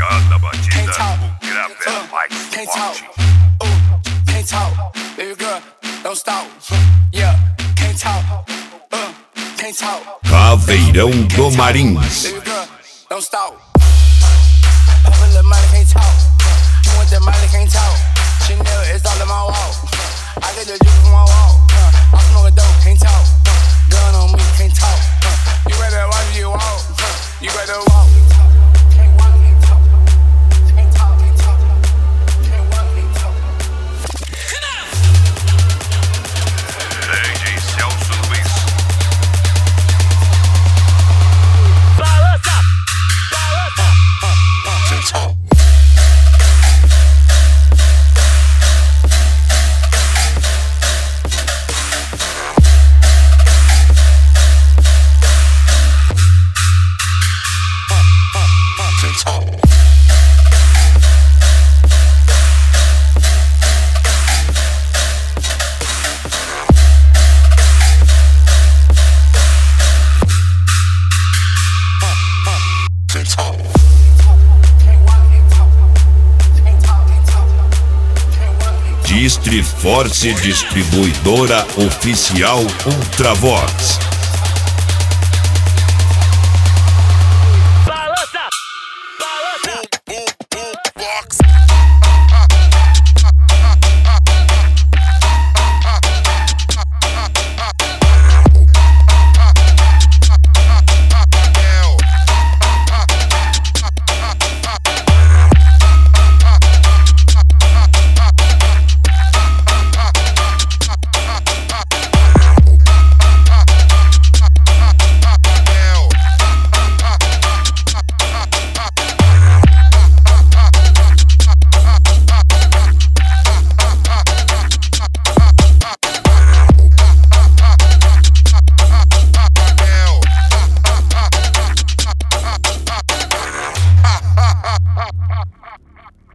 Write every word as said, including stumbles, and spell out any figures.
Cada batida, o grave é mais forte. Can't talk, baby girl, don't stop. Yeah, can't talk, uh, can't talk. Caveirão do Marins. Baby girl, don't stop. Pop a little money, can't talk. You want that money, can't talk. Chanel is all in my wall. I get the juice from my wall. I smoke a dope, can't talk. Gun on me, can't talk. You better watch you walk. You better walk. Can't walk, can't talk. Can't talk, can't talk. Can't walk, can't talk. D J Celso Luiz. Balança, balança. Can't talk. Distriforce Distribuidora Oficial Ultravox.